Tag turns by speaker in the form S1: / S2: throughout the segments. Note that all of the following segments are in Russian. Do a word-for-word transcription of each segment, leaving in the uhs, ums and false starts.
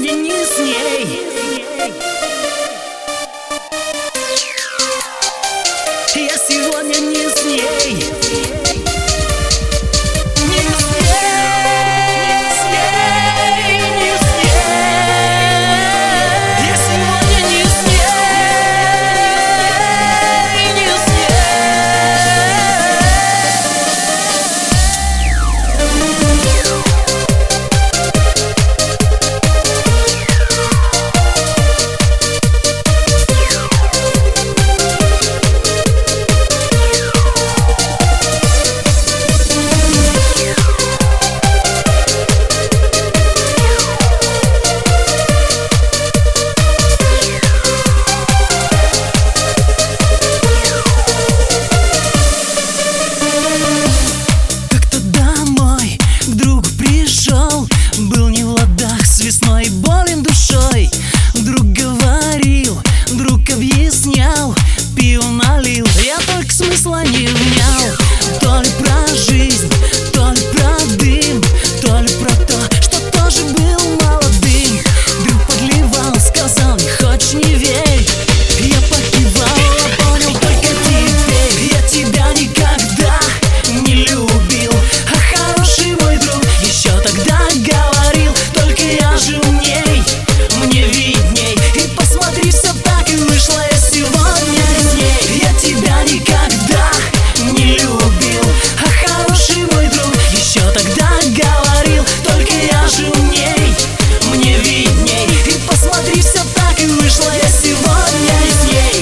S1: сегодня не с ней. Я сегодня не с ней. Был не в ладах с весной, болен душой. Друг говорил, друг объяснял, пиво налил, я только смысла не внял. То ли про жизнь, то ли про дым, то ли про то, что тоже был молодым. Друг подливал, сказал, не хочешь, не верь. Я покивал, я понял только теперь. Я тебя никогда не любил, а хороший мой друг еще тогда говорил, только я же умней, мне видней. И посмотри, все так и вышло, я сегодня с ней. Я тебя никогда не любил, а хороший мой друг еще тогда говорил, только я же умней, мне видней. И посмотри, все так и вышло, я сегодня с ней.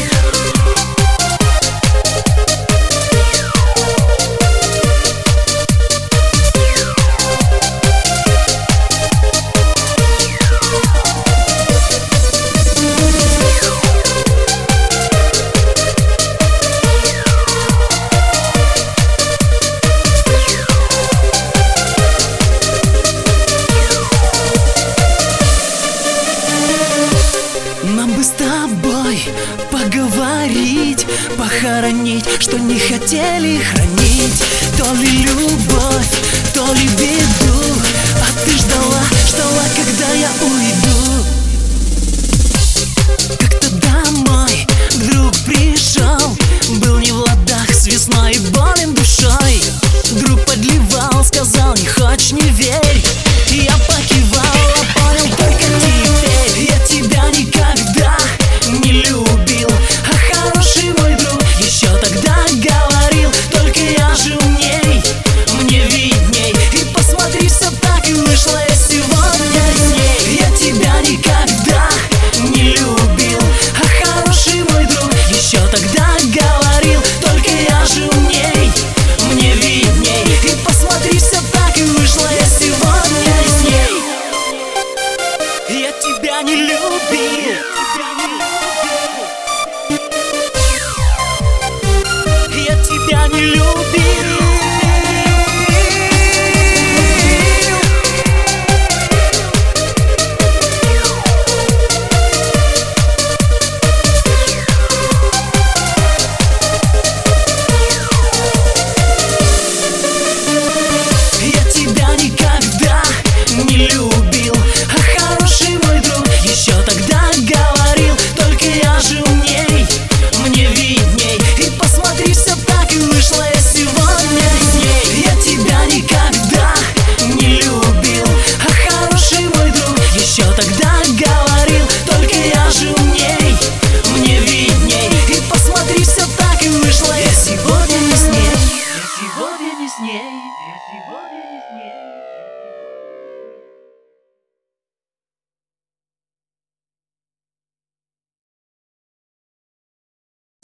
S1: Нам бы с тобой поговорить, похоронить, что не хотели хранить. То ли любовь, то ли беду, а ты ждала, ждала, когда я уйду. Как-то домой друг пришел, был не в ладах с весной, болен душой. Друг подливал, сказал, не хочешь, не верь. Я покивал, а понял только теперь. Я тебя никогда не любил, а хороший мой друг еще тогда говорил, только я же умней, мне видней. И посмотри, все так и вышло, я сегодня с ней. Я тебя никогда не любил, а хороший мой друг еще тогда говорил, только я же умней, мне видней. И посмотри, все так и вышло, я сегодня с ней. Я тебя не любил, я тебя не любил. Я тебя никогда не любил, а хороший мой друг еще тогда говорил, только я же умней, мне видней. И посмотри, все так и вышло, я сегодня с ней. Я тебя никогда не любил, а хороший мой друг еще тогда говорил, только я же умней, мне видней. И посмотри, все так и вышло, я сегодня не с ней. Я сегодня не с ней.